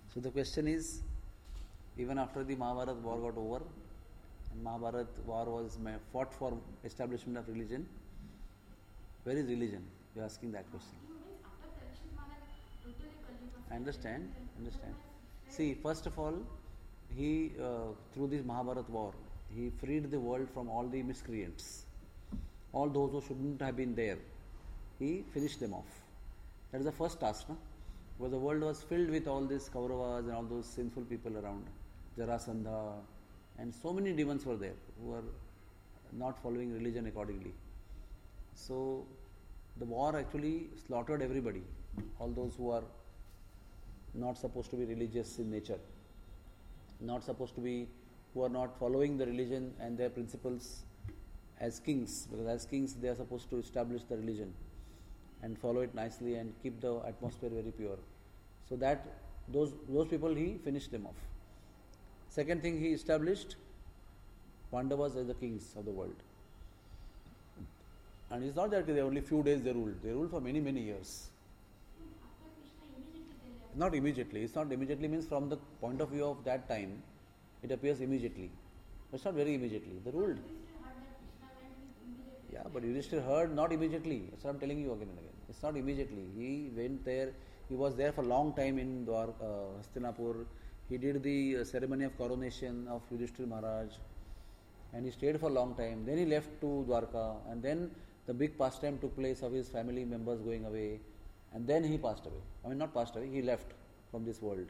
So the question is, even after the Mahabharat war got over, and Mahabharat war was fought for establishment of religion, where is religion? You are asking that question. I understand. See, first of all, he through this Mahabharat war, he freed the world from all the miscreants, all those who shouldn't have been there. He finished them off. That is the first task, no? Because the world was filled with all these Kauravas and all those sinful people around, Jarasandha, and so many demons were there who were not following religion accordingly. So the war actually slaughtered everybody, all those who are not supposed to be religious in nature, not supposed to be, who are not following the religion and their principles as kings, because as kings they are supposed to establish the religion and follow it nicely and keep the atmosphere very pure. So that those people he finished them off. Second thing, he established Pandavas as the kings of the world. And it's not that they only few days they ruled for many years. Not immediately. It's not immediately means from the point of view of that time, it appears immediately. But it's not very immediately. They ruled. Yeah, but Yudhishthira heard not immediately. That's what I'm telling you again and again. It's not immediately. He went there. He was there for a long time in Hastinapur. He did the ceremony of coronation of Yudhishthira Maharaj. And he stayed for a long time. Then he left to Dwarka. And then the big pastime took place of his family members going away. And then he passed away. I mean, not passed away. He left from this world.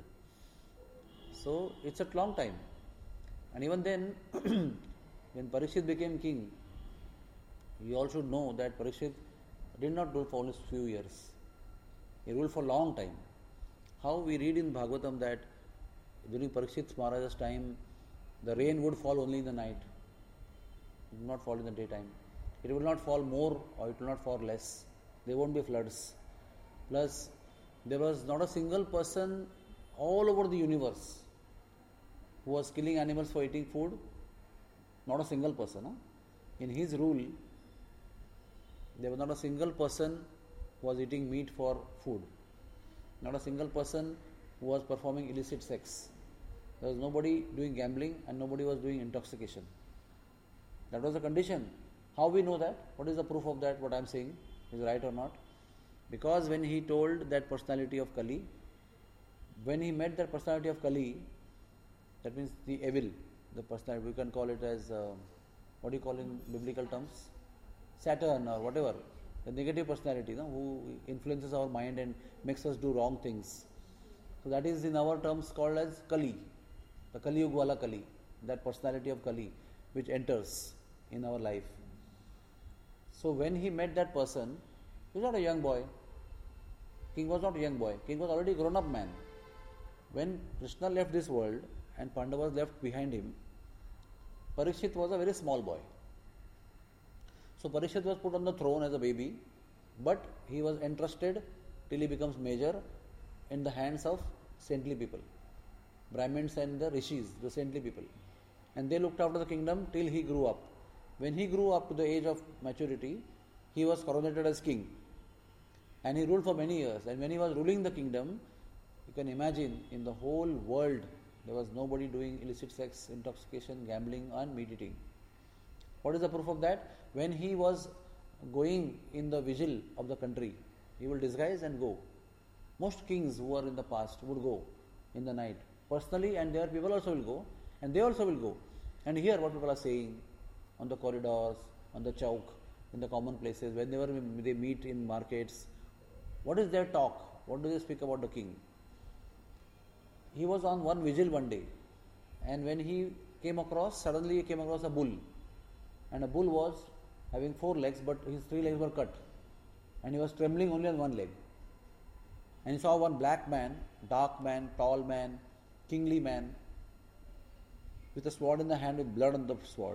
So it's a long time. And even then, when Parikshit became king, you all should know that Parikshit did not rule for only few years. He ruled for a long time. How we read in Bhagavatam that during Parikshit Maharaj's time, the rain would fall only in the night. It would not fall in the daytime. It will not fall more or it will not fall less. There won't be floods. Plus, there was not a single person all over the universe who was killing animals for eating food. Not a single person. Huh? In his rule, there was not a single person who was eating meat for food. Not a single person who was performing illicit sex. There was nobody doing gambling and nobody was doing intoxication. That was the condition. How we know that? What is the proof of that? What I am saying is right or not? Because when he told that personality of Kali, when he met that personality of Kali, that means the evil, the personality, we can call it as, what do you call in biblical terms? Saturn or whatever, the negative personality, who influences our mind and makes us do wrong things. So that is in our terms called as Kali, the Kali Yuga wala Kali, that personality of Kali which enters in our life. So when he met that person, he was not a young boy. King was not a young boy. King was already a grown-up man. When Krishna left this world and Pandavas left behind him, Parikshit was a very small boy. So Parikshit was put on the throne as a baby, but he was entrusted till he becomes major in the hands of saintly people, Brahmins and the Rishis, the saintly people. And they looked after the kingdom till he grew up. When he grew up to the age of maturity, he was coronated as king. And he ruled for many years. And when he was ruling the kingdom, you can imagine in the whole world, there was nobody doing illicit sex, intoxication, gambling and meat eating. What is the proof of that? When he was going in the vigil of the country, he will disguise and go. Most kings who are in the past would go in the night personally, and their people also will go, and they also will go and hear what people are saying on the corridors, on the chowk, in the common places, whenever they meet in markets. What is their talk? What do they speak about the king? He was on one vigil one day, and when he suddenly he came across a bull, and a bull was having 4 legs, but his 3 legs were cut, and he was trembling only on one leg. And he saw one black man, dark man, tall man, kingly man, with a sword in the hand with blood on the sword.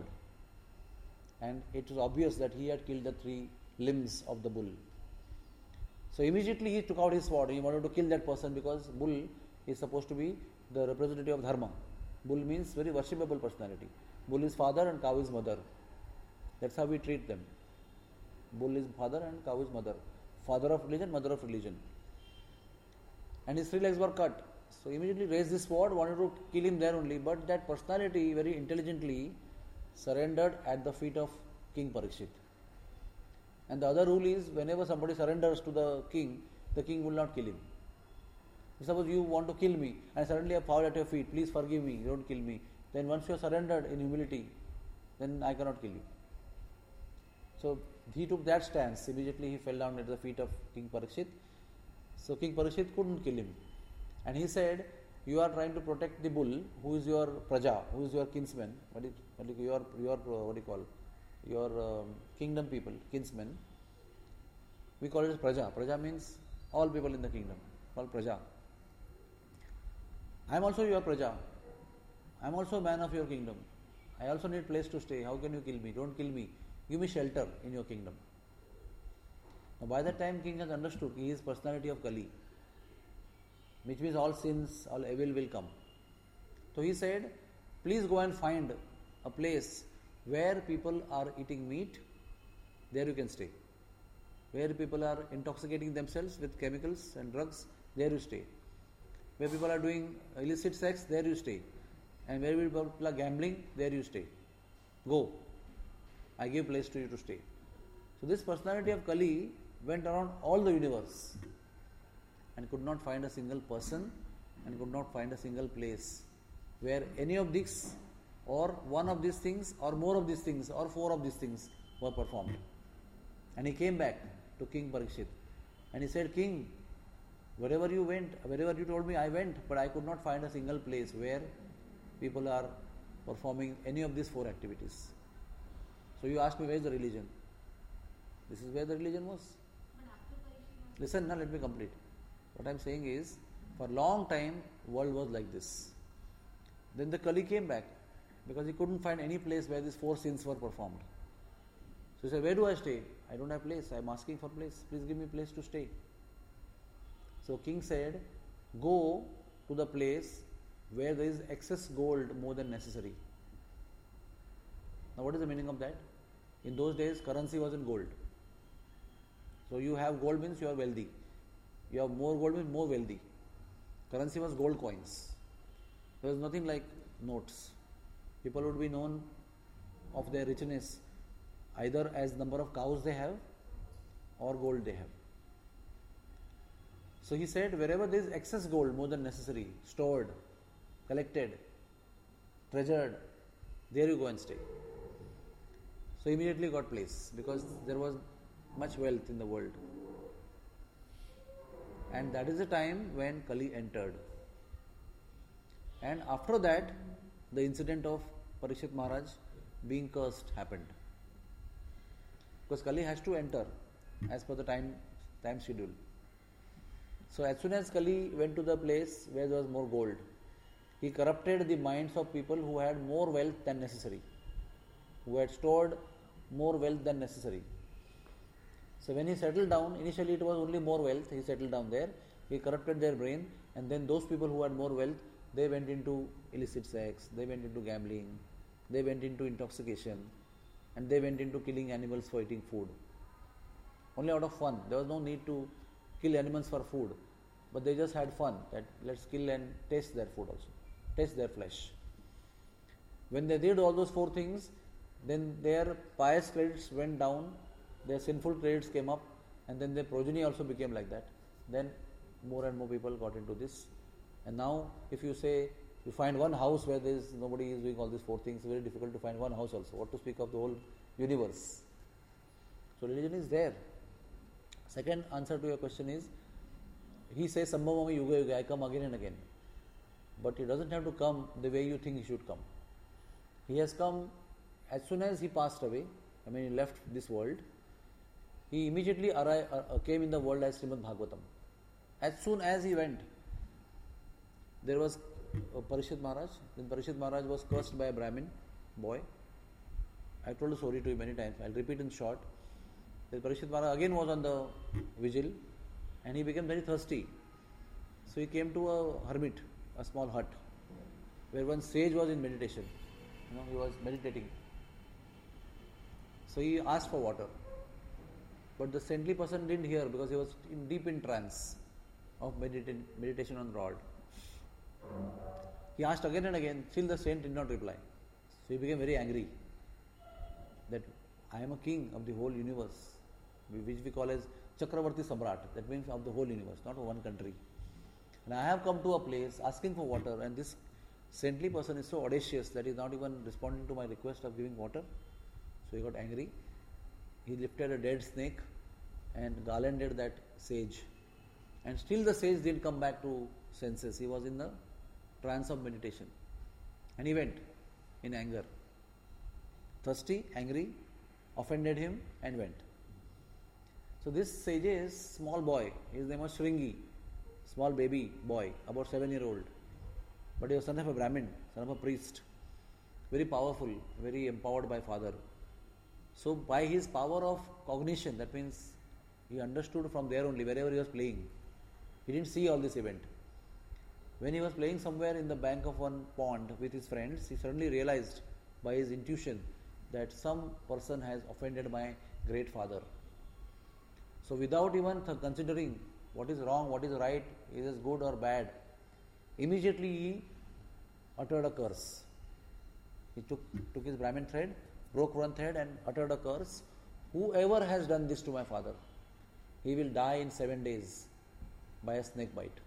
And it was obvious that he had killed the 3 limbs of the bull. So immediately he took out his sword. He wanted to kill that person because bull is supposed to be the representative of dharma. Bull means very worshipable personality. Bull is father and cow is mother. That's how we treat them. Bull is father and cow is mother. Father of religion, mother of religion. And his 3 legs were cut. So immediately raised his sword, wanted to kill him there only, but that personality very intelligently surrendered at the feet of King Parikshit. And the other rule is, whenever somebody surrenders to the king will not kill him. Suppose you want to kill me and suddenly I fall at your feet, please forgive me, don't kill me. Then once you have surrendered in humility, then I cannot kill you. So he took that stance. Immediately he fell down at the feet of King Parikshit. So King Parikshit couldn't kill him. And he said, you are trying to protect the bull, who is your praja, who is your kinsman, your kingdom people, kinsmen. We call it as praja. Praja means all people in the kingdom, called praja. I am also your praja. I am also a man of your kingdom. I also need place to stay. How can you kill me? Don't kill me. Give me shelter in your kingdom. Now by that time king has understood his personality of Kali, which means all sins, all evil will come. So he said, please go and find a place where people are eating meat, there you can stay. Where people are intoxicating themselves with chemicals and drugs, there you stay. Where people are doing illicit sex, there you stay. And where people are gambling, there you stay. Go. I give place to you to stay. So this personality of Kali went around all the universe and could not find a single person and could not find a single place where any of these or one of these things or more of these things or four of these things were performed. And he came back to King Parikshit and he said, King, wherever you went, wherever you told me, I went, but I could not find a single place where people are performing any of these four activities. So you asked me, where is the religion? This is where the religion was. Listen, now let me complete. What I am saying is, for a long time, world was like this. Then the Kali came back because he couldn't find any place where these four sins were performed. So he said, where do I stay? I don't have place. I am asking for place. Please give me place to stay. So king said, go to the place where there is excess gold more than necessary. Now what is the meaning of that? In those days, currency was in gold. So you have gold means you are wealthy. You have more gold means more wealthy. Currency was gold coins. There was nothing like notes. People would be known of their richness either as number of cows they have or gold they have. So he said, wherever there is excess gold more than necessary, stored, collected, treasured, there you go and stay. So immediately got place because there was much wealth in the world. And that is the time when Kali entered. And after that, the incident of Parikshit Maharaj being cursed happened. Because Kali has to enter as per the time schedule. So as soon as Kali went to the place where there was more gold, he corrupted the minds of people who had more wealth than necessary, who had stored more wealth than necessary. So when he settled down, initially it was only more wealth, he settled down there, he corrupted their brain, and then those people who had more wealth, they went into illicit sex, they went into gambling, they went into intoxication, and they went into killing animals for eating food. Only out of fun. There was no need to kill animals for food, but they just had fun, that let's kill and taste their food also, taste their flesh. When they did all those four things, then their pious credits went down, their sinful credits came up, and then their progeny also became like that. Then more and more people got into this. And now if you say, you find one house where there is nobody is doing all these four things, it's very difficult to find one house also. What to speak of the whole universe. So religion is there. Second answer to your question is, he says, Sambhavami Yuga Yuga, I come again and again. But he doesn't have to come the way you think he should come. He has come as soon as he passed away, he left this world, he immediately came in the world as Srimad Bhagavatam. As soon as he went, there was Parikshit Maharaj. Then Parikshit Maharaj was cursed by a Brahmin boy. I told the story to you many times. I'll repeat in short. Then Parikshit Maharaj again was on the vigil and he became very thirsty. So he came to a hermit, a small hut, where one sage was in meditation. He was meditating. So he asked for water. But the saintly person didn't hear because he was deep in trance of meditation on rod. He asked again and again, still the saint did not reply. So he became very angry that I am a king of the whole universe, which we call as Chakravarti Samrat. That means of the whole universe, not of one country. And I have come to a place asking for water, and this saintly person is so audacious that he is not even responding to my request of giving water. So he got angry. He lifted a dead snake and garlanded that sage. And still the sage didn't come back to senses. He was in the trance of meditation. And he went in anger. Thirsty, angry, offended him and went. So this sage's small boy, his name was Shringi, small baby boy, about 7-year-old. But he was son of a Brahmin, son of a priest. Very powerful, very empowered by father. So by his power of cognition, that means he understood from there only, wherever he was playing. He didn't see all this event. When he was playing somewhere in the bank of one pond with his friends, he suddenly realized by his intuition that some person has offended my great father. So without even considering what is wrong, what is right, is it good or bad, immediately he uttered a curse. He took his Brahmin thread, broke one thread and uttered a curse. Whoever has done this to my father, he will die in 7 days by a snake bite.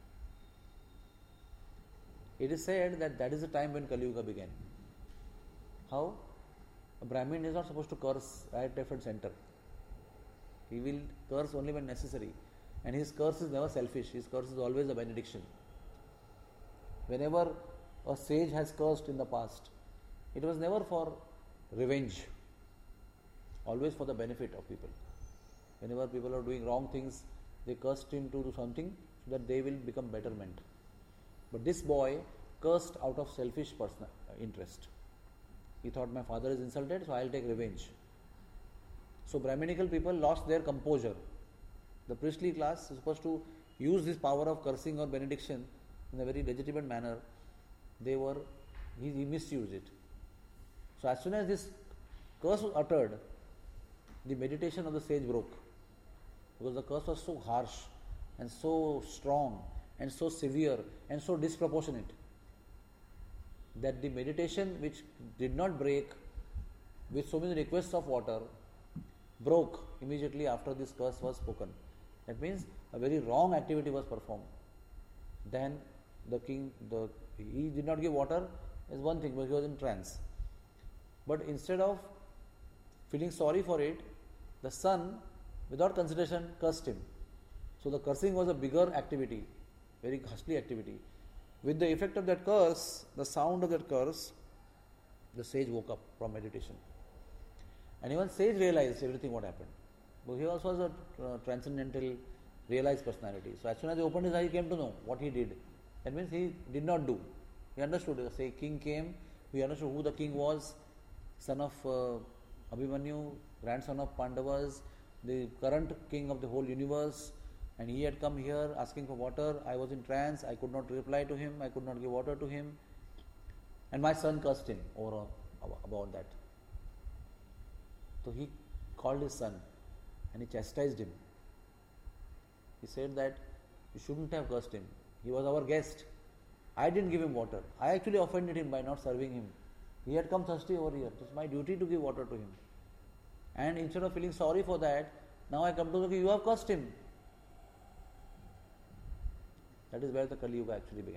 It is said that that is the time when Kali Yuga began. How? A Brahmin is not supposed to curse right, left and center. He will curse only when necessary. And his curse is never selfish. His curse is always a benediction. Whenever a sage has cursed in the past, it was never for revenge. Always for the benefit of people. Whenever people are doing wrong things, they cursed him to do something so that they will become betterment. But this boy cursed out of selfish personal interest. He thought my father is insulted, so I will take revenge. So Brahminical people lost their composure. The priestly class is supposed to use this power of cursing or benediction in a very legitimate manner. He misused it. So as soon as this curse was uttered, the meditation of the sage broke. Because the curse was so harsh and so strong and so severe and so disproportionate that the meditation, which did not break with so many requests of water, broke immediately after this curse was spoken. That means a very wrong activity was performed. Then the king, he did not give water is one thing, because he was in trance. But instead of feeling sorry for it, the son, without consideration, cursed him. So the cursing was a bigger activity, very costly activity. With the effect of that curse, the sound of that curse, the sage woke up from meditation. And even sage realized everything what happened. But he also was a transcendental, realized personality. So as soon as he opened his eye, he came to know what he did. That means he did not do. He understood. Say king came, he understood who the king was, son of Abhimanyu, grandson of Pandavas, the current king of the whole universe, and he had come here asking for water. I was in trance, I could not reply to him, I could not give water to him, and my son cursed him about that. So he called his son and he chastised him. He said that you shouldn't have cursed him. He was our guest. I didn't give him water. I actually offended him by not serving him. He had come thirsty over here. It is my duty to give water to him. And instead of feeling sorry for that, now I come to know you have cursed him. That is where the Kali Yuga actually began.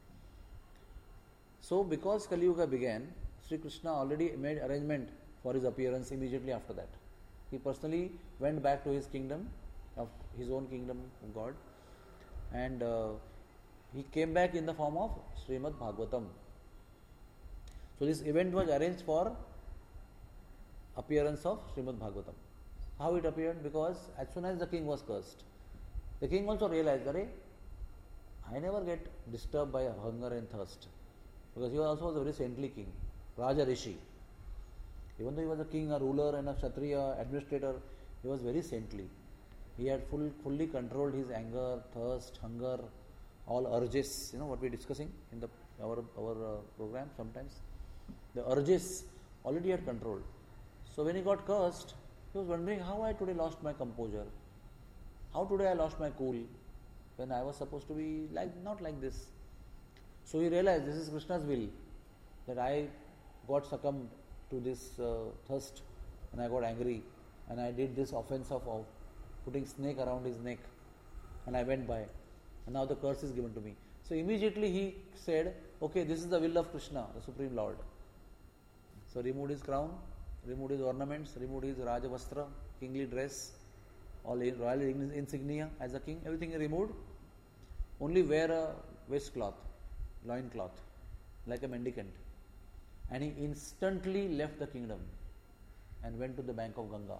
So because Kali Yuga began, Sri Krishna already made arrangement for his appearance immediately after that. He personally went back to his kingdom, of his own kingdom of God, and he came back in the form of Srimad Bhagavatam. So this event was arranged for appearance of Srimad Bhagavatam. How it appeared? Because as soon as the king was cursed, the king also realized that I never get disturbed by hunger and thirst, because he also was a very saintly king, Raja Rishi. Even though he was a king, a ruler and a Kshatriya, administrator, he was very saintly. He had fully controlled his anger, thirst, hunger, all urges, what we are discussing in our program sometimes. The urges already had controlled. So when he got cursed, he was wondering how I today lost my composure. How today I lost my cool when I was supposed to be not like this. So he realized this is Krishna's will, that I got succumbed to this thirst and I got angry and I did this offense of putting snake around his neck and I went by and now the curse is given to me. So immediately he said, okay, this is the will of Krishna, the Supreme Lord. So removed his crown, removed his ornaments, removed his Rajavastra, kingly dress, all royal insignia as a king, everything he removed. Only wear a waistcloth, loin cloth, like a mendicant. And he instantly left the kingdom and went to the bank of Ganga.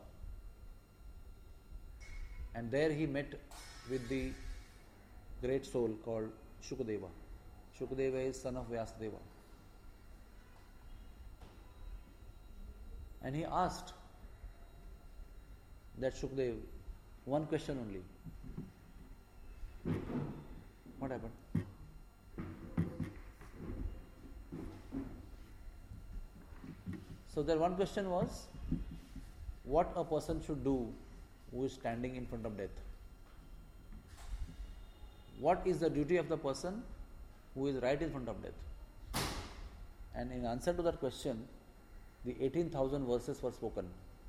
And there he met with the great soul called Shukadeva. Shukadeva is son of Vyasadeva. And he asked that Shukadeva one question only. What happened? So, their one question was, what a person should do who is standing in front of death. What is the duty of the person who is right in front of death? And in answer to that question, the 18,000 verses were spoken.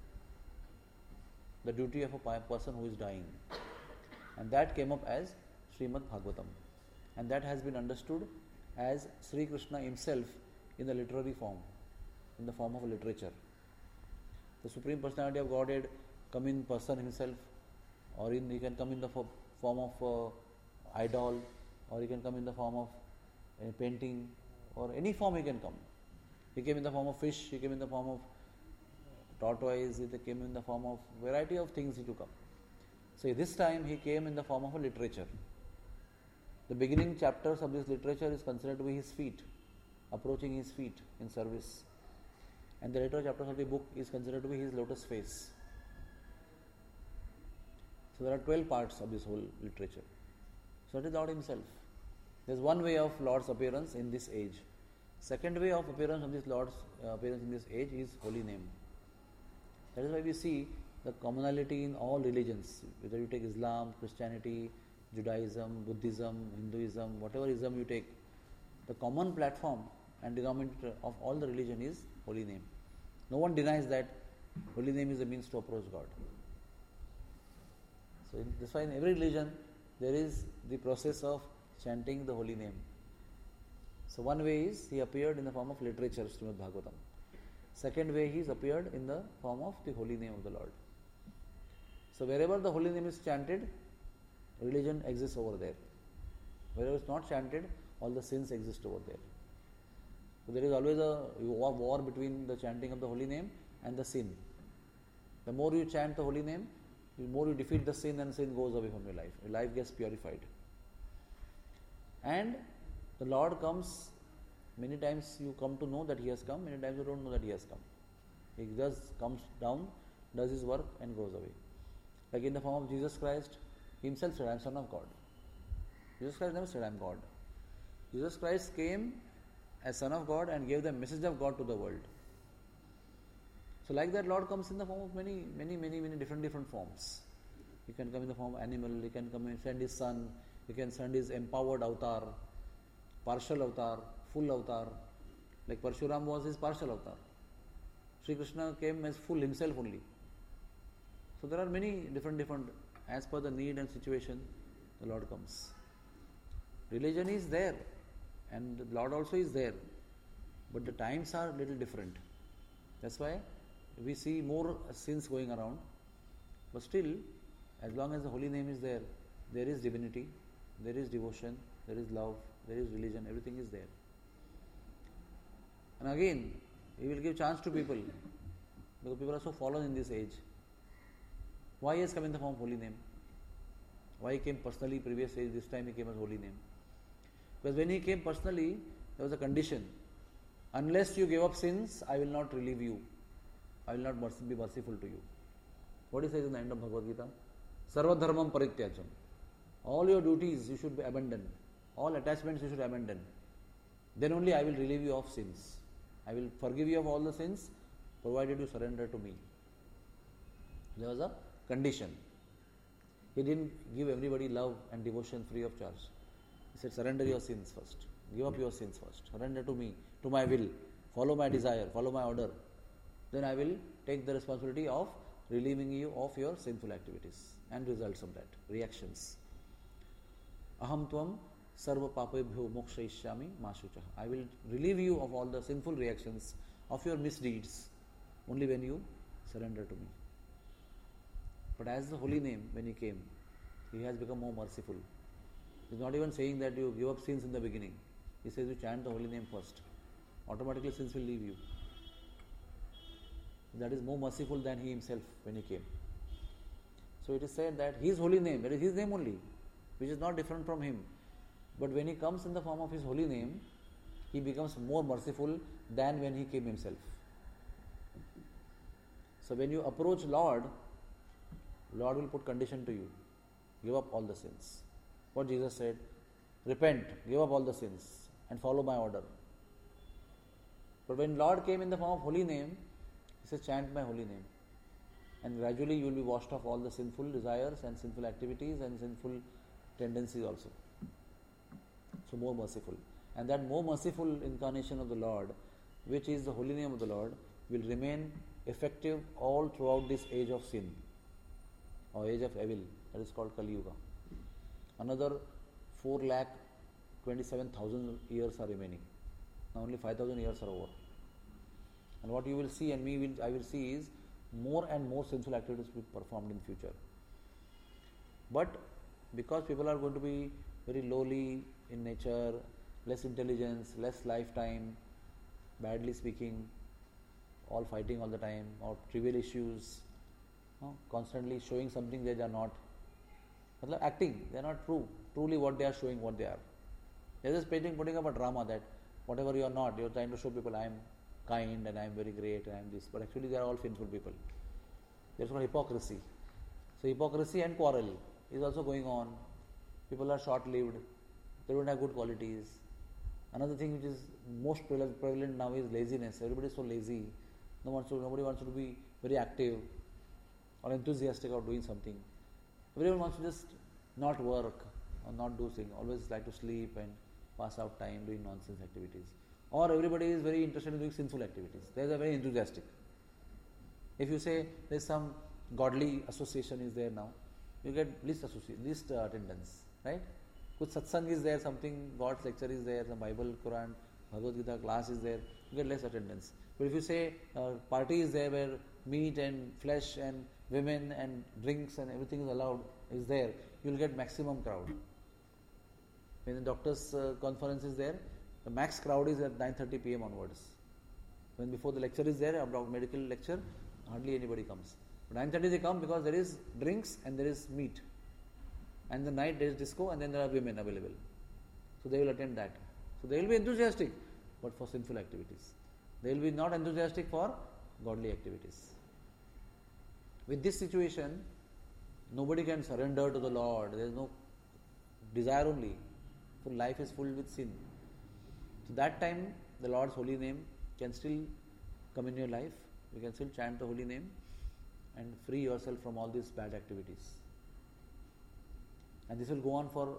The duty of a person who is dying. And that came up as Srimad Bhagavatam. And that has been understood as Sri Krishna himself in the literary form, in the form of a literature. The Supreme Personality of Godhead come in person himself, or he can come in the form of idol, or he can come in the form of a painting, or any form he can come. He came in the form of fish, he came in the form of tortoise, he came in the form of variety of things he took up. So this time he came in the form of a literature. The beginning chapters of this literature is considered to be his feet, approaching his feet in service. And the later chapters of the book is considered to be his lotus face. So there are 12 parts of this whole literature. So it is Lord himself. There is one way of Lord's appearance in this age. Second way of appearance of this Lord's appearance in this age is holy name. That is why we see the commonality in all religions, whether you take Islam, Christianity, Judaism, Buddhism, Hinduism, whatever ism you take, the common platform and denominator of all the religion is holy name. No one denies that holy name is a means to approach God. So that's why in every religion there is the process of chanting the holy name. So one way is he appeared in the form of literature, Srimad Bhagavatam. Second way he is appeared in the form of the holy name of the Lord. So wherever the holy name is chanted, religion exists over there. Wherever it's not chanted, all the sins exist over there. So there is always a war between the chanting of the holy name and the sin. The more you chant the holy name, the more you defeat the sin, and sin goes away from your life. Your life gets purified. And the Lord comes, many times you come to know that he has come, many times you don't know that he has come. He just comes down, does his work and goes away. Like in the form of Jesus Christ, he himself said, I am Son of God. Jesus Christ never said, I am God. Jesus Christ came as Son of God and gave the message of God to the world. So like that, Lord comes in the form of many different forms. He can come in the form of animal, he can come and send his son, he can send his empowered avatar, partial avatar, full avatar. Like Parshuram was his partial avatar. Sri Krishna came as full himself only. So there are many different, as per the need and situation, the Lord comes. Religion is there and the Lord also is there, but the times are little different. That's why we see more sins going around, but still, as long as the holy name is there, there is divinity, there is devotion, there is love, there is religion, everything is there. And again, he will give chance to people, because people are so fallen in this age. Why he has come in the form of holy name? Why he came personally previous age, this time he came as holy name? Because when he came personally, there was a condition. Unless you give up sins, I will not relieve you. I will not be merciful to you. What he says in the end of Bhagavad Gita? Sarva dharmam parityajam. All your duties you should abandon. All attachments you should abandon. Then only I will relieve you of sins. I will forgive you of all the sins, provided you surrender to me. There was a condition. He didn't give everybody love and devotion free of charge. He said, surrender your sins first. Give up your sins first. Surrender to me, to my will. Follow my desire, follow my order. Then I will take the responsibility of relieving you of your sinful activities and results of that, reactions. Aham tvam sarva papebhyo mokshayishyami mashuchah. I will relieve you of all the sinful reactions of your misdeeds only when you surrender to me. But as the holy name, when he came, he has become more merciful. He is not even saying that you give up sins in the beginning. He says you chant the holy name first. Automatically sins will leave you. That is more merciful than he himself when he came. So it is said that his holy name, that is his name only, which is not different from him. But when he comes in the form of his holy name, he becomes more merciful than when he came himself. So when you approach Lord will put condition to you. Give up all the sins. What Jesus said, repent, give up all the sins and follow my order. But when Lord came in the form of holy name, he says, chant my holy name. And gradually you will be washed off all the sinful desires and sinful activities and sinful tendencies also. So more merciful. And that more merciful incarnation of the Lord, which is the holy name of the Lord, will remain effective all throughout this age of sin or age of evil, that is called Kali Yuga. Another 4,27,000 years are remaining. Now only 5,000 years are over. And what you will see and I will see is more and more sinful activities will be performed in future. But because people are going to be very lowly in nature, less intelligence, less lifetime, badly speaking, all fighting all the time, or trivial issues, constantly showing something they are not. Acting, they are not truly what they are showing, what they are. They are just putting up a drama that whatever you are not, you are trying to show people I am kind and I am very great and I am this, but actually they are all sinful people. There is called hypocrisy. So hypocrisy and quarrel is also going on. People are short-lived, they don't have good qualities. Another thing which is most prevalent now is laziness. Everybody is so lazy. Nobody wants to be very active or enthusiastic about doing something. Everyone wants to just not work or not do things, always like to sleep and pass out time doing nonsense activities. Or everybody is very interested in doing sinful activities. They are very enthusiastic. If you say there is some godly association is there now, you get least attendance, right? Kuch satsang is there, something, God's lecture is there, some Bible, Quran, Bhagavad Gita class is there, you get less attendance. But if you say party is there where meat and flesh and women and drinks and everything is allowed, is there, you will get maximum crowd. When the doctor's conference is there, the max crowd is at 9:30 p.m. onwards. When before the lecture is there, about medical lecture, hardly anybody comes. But 9:30 they come because there is drinks and there is meat. And the night there is disco and then there are women available. So they will attend that. So they will be enthusiastic, but for sinful activities. They will be not enthusiastic for godly activities. With this situation, nobody can surrender to the Lord. There is no desire only. So life is full with sin. So that time, the Lord's holy name can still come in your life. You can still chant the holy name and free yourself from all these bad activities. And this will go on for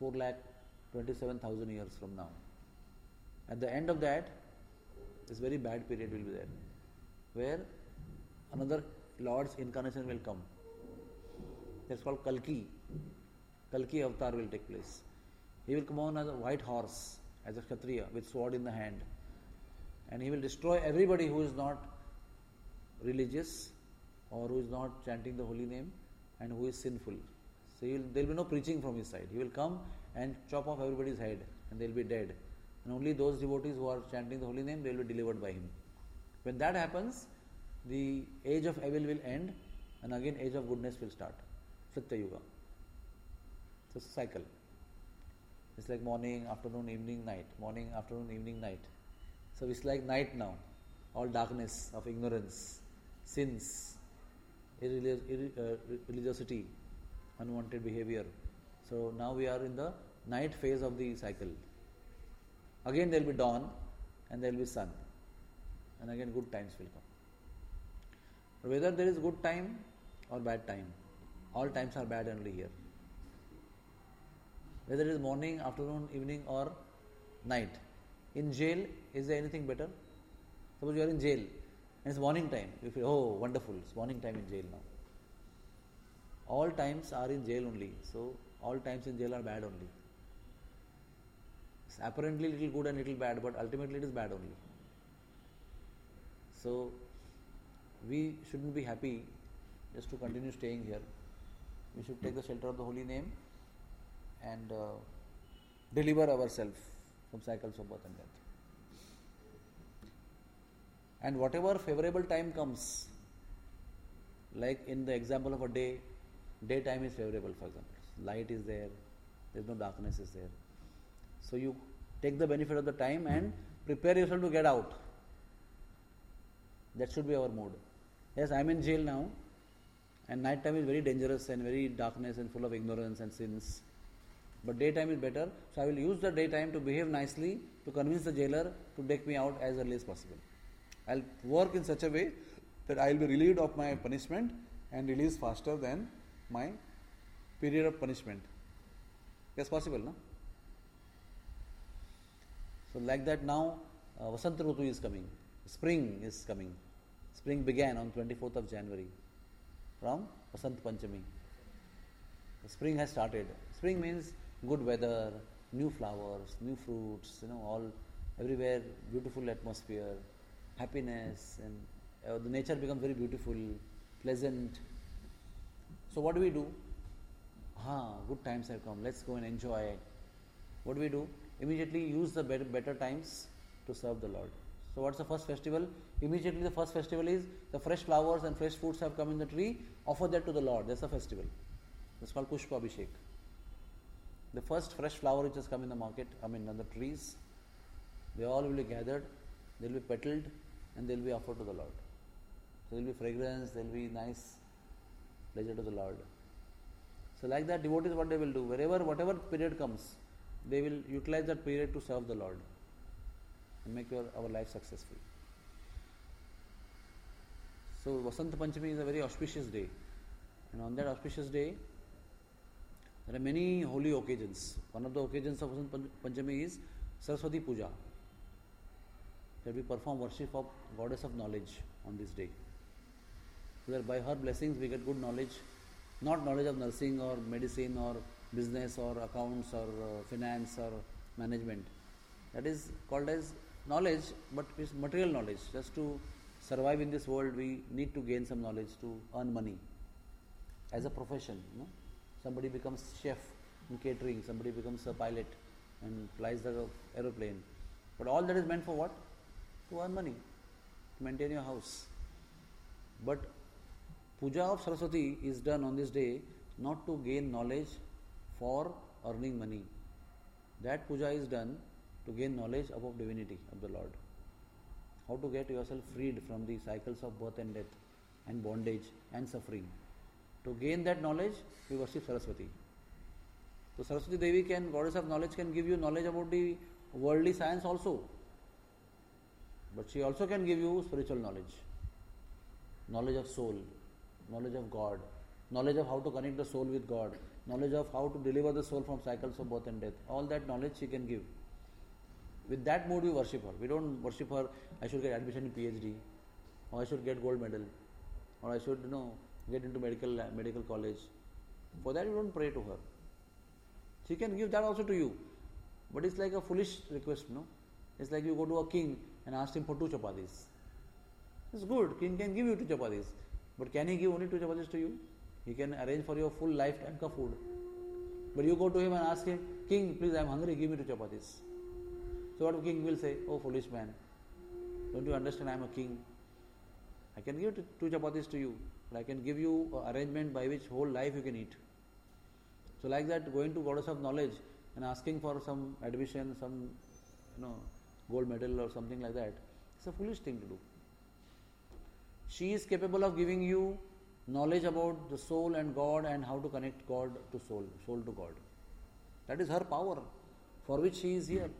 4,27,000 years from now. At the end of that, this very bad period will be there, where another Lord's incarnation will come. That's called Kalki. Kalki avatar will take place. He will come on as a white horse, as a Kshatriya, with sword in the hand. And he will destroy everybody who is not religious or who is not chanting the holy name and who is sinful. So there will be no preaching from his side. He will come and chop off everybody's head and they will be dead. And only those devotees who are chanting the holy name, they will be delivered by him. When that happens, the age of evil will end and again age of goodness will start. Satya Yuga. So it's a cycle. It's like morning, afternoon, evening, night. Morning, afternoon, evening, night. So it's like night now. All darkness of ignorance, sins, religiosity, unwanted behavior. So now we are in the night phase of the cycle. Again there will be dawn and there will be sun. And again good times will come. Whether there is good time or bad time, all times are bad only here. Whether it is morning, afternoon, evening or night. In jail, is there anything better? Suppose you are in jail and it's morning time. You feel, oh, wonderful, it's morning time in jail now. All times are in jail only. So, all times in jail are bad only. It's apparently little good and little bad, but ultimately it is bad only. So, we shouldn't be happy just to continue staying here. We should take the shelter of the holy name and deliver ourselves from cycles of birth and death. And whatever favorable time comes, like in the example of a day, daytime is favorable, for example. Light is there is no darkness is there. So you take the benefit of the time and prepare yourself to get out. That should be our mood. Yes, I am in jail now, and night time is very dangerous and very darkness and full of ignorance and sins. But daytime is better, so I will use the daytime to behave nicely, to convince the jailer to take me out as early as possible. I will work in such a way that I will be relieved of my punishment and released faster than my period of punishment. Yes, possible, no? So like that now, Vasant Rutu is coming. Spring is coming. Spring began on 24th of January from Vasant Panchami. The spring has started. Spring means good weather, new flowers, new fruits, all everywhere beautiful atmosphere, happiness, and the nature becomes very beautiful, pleasant. So what do? Good times have come. Let's go and enjoy. What do? Immediately use the better times to serve the Lord. So what's the first festival? Immediately the first festival is the fresh flowers and fresh fruits have come in the tree. Offer that to the Lord. That's the festival. It's called Pushpa Abhishek. The first fresh flower which has come in the market, on the trees, they all will be gathered, they will be petaled, and they will be offered to the Lord. So there will be fragrance, there will be nice pleasure to the Lord. So like that, devotees what they will do, whatever period comes, they will utilize that period to serve the Lord and make our life successful. So Vasant Panchami is a very auspicious day, and on that auspicious day, there are many holy occasions. One of the occasions of Vasant Panchami is Saraswati Puja, where we perform worship of Goddess of Knowledge on this day. So that by her blessings we get good knowledge, not knowledge of nursing or medicine or business or accounts or finance or management. That is called as knowledge, but it's material knowledge. Just to survive in this world, we need to gain some knowledge to earn money. As a profession, somebody becomes chef in catering, somebody becomes a pilot and flies the aeroplane. But all that is meant for what? To earn money, to maintain your house. But Puja of Saraswati is done on this day not to gain knowledge for earning money. That puja is done to gain knowledge about divinity of the Lord. How to get yourself freed from the cycles of birth and death and bondage and suffering. To gain that knowledge, we worship Saraswati. So Saraswati Devi Goddess of Knowledge, can give you knowledge about the worldly science also. But she also can give you spiritual knowledge. Knowledge of soul, knowledge of God, knowledge of how to connect the soul with God, knowledge of how to deliver the soul from cycles of birth and death. All that knowledge she can give. With that mood we worship her. We don't worship her, I should get admission in PhD, or I should get gold medal, or I should get into medical college. For that you don't pray to her. She can give that also to you. But it's like a foolish request, It's like you go to a king and ask him for 2 chapatis. It's good, king can give you 2 chapatis. But can he give only 2 chapatis to you? He can arrange for your full lifetime ka food. But you go to him and ask him, King, please, I am hungry, give me 2 chapatis. So what the king will say? Oh, foolish man, don't you understand I am a king? I can give 2 chapatis to you, but I can give you an arrangement by which whole life you can eat. So like that, going to Goddess of Knowledge and asking for some admission, some gold medal or something like that, it's a foolish thing to do. She is capable of giving you knowledge about the soul and God and how to connect God to soul, soul to God. That is her power for which she is here.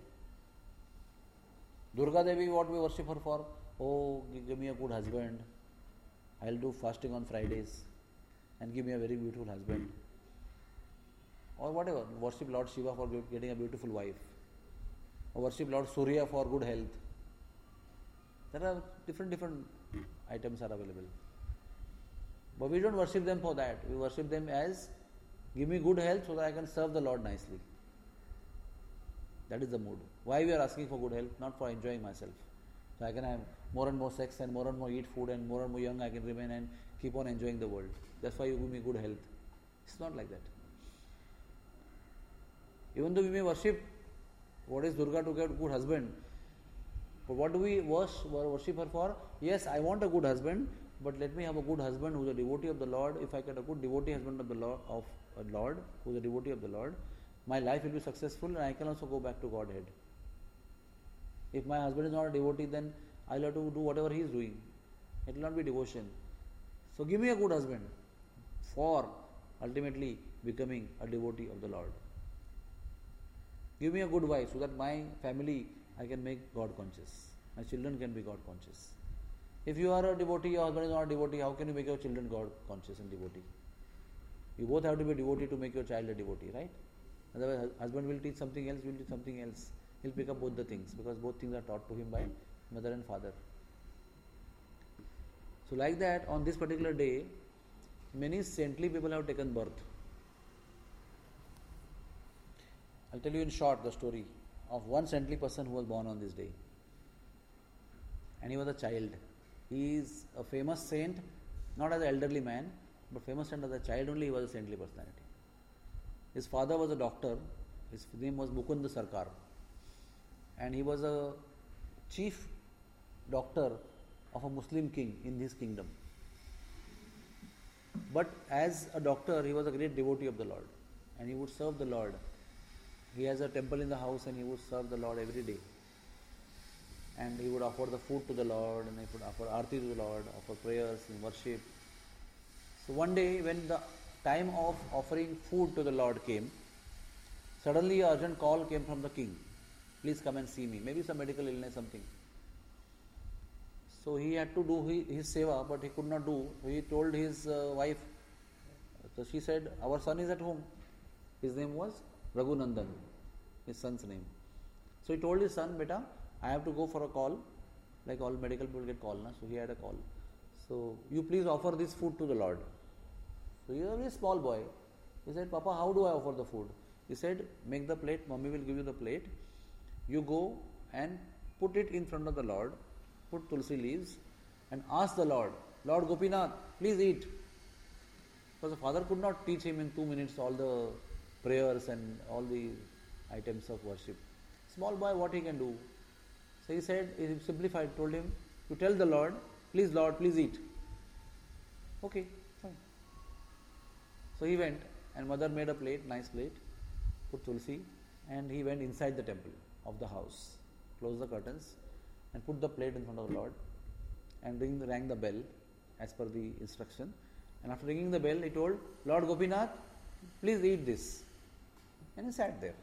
Durga Devi, what we worship her for? Oh, give me a good husband. I'll do fasting on Fridays and give me a very beautiful husband. Or whatever, worship Lord Shiva for getting a beautiful wife. or worship Lord Surya for good health. There are different items are available. But we don't worship them for that. We worship them as, give me good health so that I can serve the Lord nicely. That is the mood. Why we are asking for good health? Not for enjoying myself. So I can have more and more sex and more eat food and more young I can remain and keep on enjoying the world. That's why you give me good health. It's not like that. Even though we may worship what is Durga to get a good husband, but what do we worship her for? Yes, I want a good husband, but let me have a good husband who is a devotee of the Lord. If I get a good devotee husband of the Lord, who is a devotee of the Lord, my life will be successful and I can also go back to Godhead. If my husband is not a devotee, then I'll have to do whatever he is doing. It will not be devotion. So give me a good husband for ultimately becoming a devotee of the Lord. Give me a good wife so that my family I can make God conscious. My children can be God conscious. If you are a devotee, your husband is not a devotee, how can you make your children God conscious and devotee? You both have to be a devotee to make your child a devotee, right? Otherwise, husband will teach something else, you will teach something else. He'll pick up both the things because both things are taught to him by mother and father. So like that, on this particular day, many saintly people have taken birth. I'll tell you in short the story of one saintly person who was born on this day. And he was a child. He is a famous saint, not as an elderly man, but famous saint as a child only. He was a saintly personality. His father was a doctor. His name was Mukund Sarkar. And he was a chief doctor of a Muslim king in his kingdom. But as a doctor, he was a great devotee of the Lord. And he would serve the Lord. He has a temple in the house and he would serve the Lord every day. And he would offer the food to the Lord and he would offer arti to the Lord, offer prayers and worship. So one day when the time of offering food to the Lord came, suddenly an urgent call came from the king. Please come and see me. Maybe some medical illness, something. So he had to do his seva, but he could not do. He told his wife. So she said, our son is at home. His name was Raghunandan, his son's name. So he told his son, beta, I have to go for a call. Like all medical people get call. So he had a call. So you please offer this food to the Lord. So he was a very small boy. He said, Papa, how do I offer the food? He said, make the plate, mommy will give you the plate. You go and put it in front of the Lord, put tulsi leaves and ask the Lord, Lord Gopinath, please eat. Because the father could not teach him in 2 minutes all the prayers and all the items of worship. Small boy, what he can do? So he said, he simplified, told him, you tell the Lord, please eat. Okay, fine. So he went and mother made a plate, nice plate, put tulsi, and he went inside the temple of the house, closed the curtains and put the plate in front of the Lord and rang the bell as per the instruction. And after ringing the bell, he told, Lord Gopinath, please eat this. And he sat there.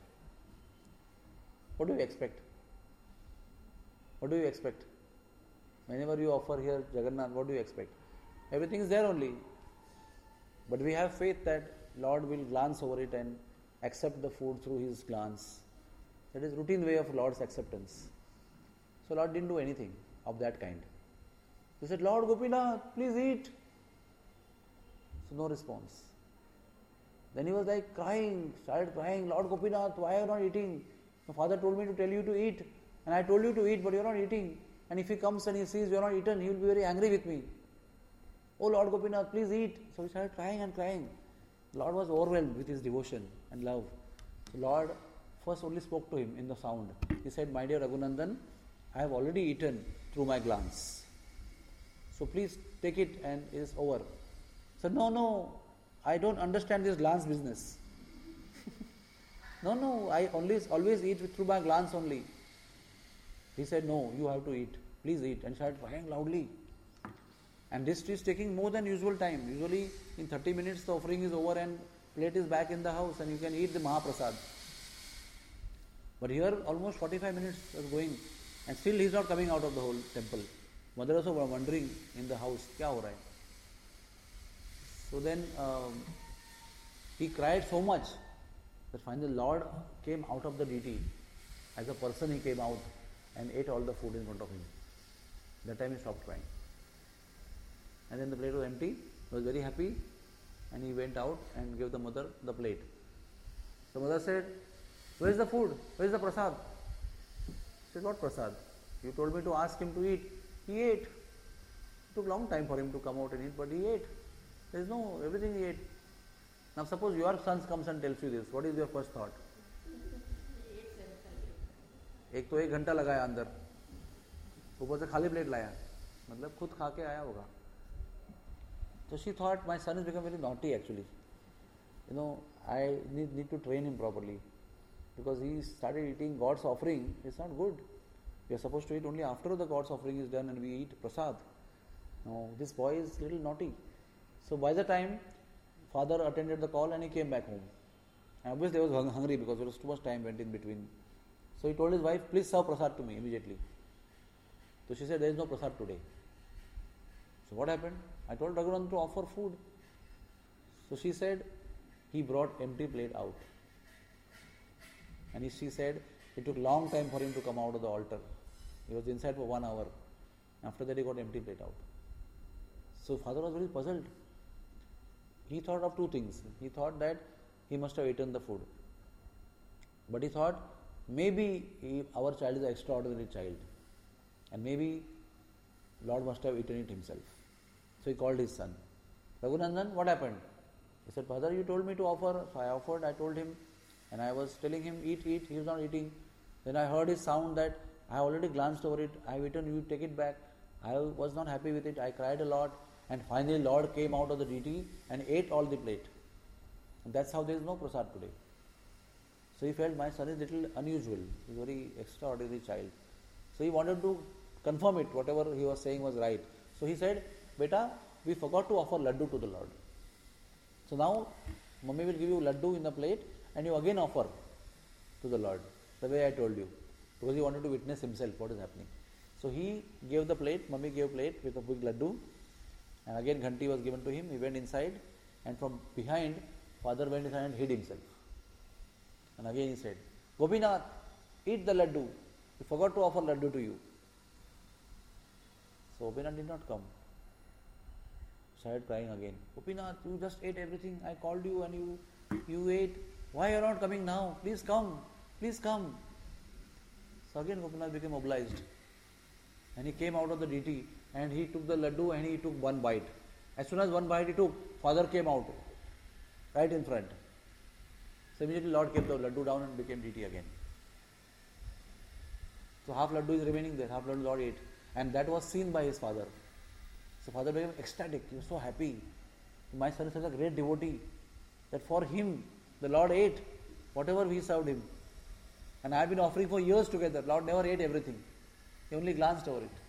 What do you expect? What do you expect? Whenever you offer here Jagannath, what do you expect? Everything is there only. But we have faith that Lord will glance over it and accept the food through his glance. That is routine way of Lord's acceptance. So Lord didn't do anything of that kind. He said, Lord Gopinath, please eat. So no response. Then he was like crying, started crying, Lord Gopinath, why are you not eating? My father told me to tell you to eat. And I told you to eat, but you are not eating. And if he comes and he sees you are not eaten, he will be very angry with me. Oh Lord Gopinath, please eat. So he started crying and crying. The Lord was overwhelmed with his devotion and love. The Lord first only spoke to him in the sound. He said, my dear Raghunandan, I have already eaten through my glance. So please take it and it is over. So no, I don't understand this glance business. No, I always eat through my glance only. He said, no, you have to eat. Please eat. And started crying loudly. And this is taking more than usual time. Usually in 30 minutes the offering is over and plate is back in the house and you can eat the Mahaprasad. But here almost 45 minutes was going and still he is not coming out of the whole temple. Mother also was wondering in the house, kya ho raha hai? So then he cried so much that finally the Lord came out of the deity. As a person, he came out and ate all the food in front of him. That time he stopped crying. And then the plate was empty. He was very happy, and he went out and gave the mother the plate. The mother said, "Where is the food? Where is the prasad?" She said, "What prasad? You told me to ask him to eat. He ate. It took a long time for him to come out and eat, but he ate. There is no, everything he ate." Now suppose your son comes and tells you this, what is your first thought? एक तो 1 घंटा लगाया अंदर, ऊपर से खाली plate लाया, मतलब खुद खा के आया होगा. So she thought, my son has become very naughty actually. I need to train him properly, because he started eating God's offering. It's not good. We are supposed to eat only after the God's offering is done and we eat prasad. No, this boy is little naughty. So by the time father attended the call and he came back home, and obviously he was hungry because there was too much time went in between. So he told his wife, "Please serve prasad to me immediately." So she said, "There is no prasad today." So what happened? I told Raghunath to offer food. So she said, he brought empty plate out. And she said, it took long time for him to come out of the altar. He was inside for 1 hour. After that he got empty plate out. So father was very puzzled. He thought of two things. He thought that he must have eaten the food. But he thought, maybe our child is an extraordinary child. And maybe Lord must have eaten it himself. So he called his son. "Raghunandan, what happened?" He said, "Father, you told me to offer." So I offered, I told him, and I was telling him, eat. He was not eating. Then I heard his sound that I already glanced over it. I have eaten, you take it back. I was not happy with it. I cried a lot. And finally Lord came out of the deity and ate all the plate. And that's how there is no prasad today. So he felt, my son is little unusual. He is a very extraordinary child. So he wanted to confirm it, whatever he was saying was right. So he said, "Beta, we forgot to offer laddu to the Lord. So now, Mummy will give you laddu in the plate and you again offer to the Lord, the way I told you." Because he wanted to witness himself what is happening. So he gave the plate, Mummy gave plate with a big laddu, and again ghanti was given to him. He went inside, and from behind, father went inside and hid himself. And again he said, "Gopinath, eat the laddu. We forgot to offer laddu to you." So Gopinath did not come. Started crying again. "Gopinath, you just ate everything. I called you and you ate. Why are you not coming now? Please come. Please come." So again Gopinath became obliged. And he came out of the deity and he took the laddu and he took one bite. As soon as one bite he took, father came out right in front. So immediately Lord kept the laddu down and became deity again. So half laddu is remaining there, half laddu Lord ate. And that was seen by his father. So father became ecstatic. He was so happy. My son is such a great devotee that for him the Lord ate whatever we served him. And I have been offering for years together. Lord never ate everything. He only glanced over it.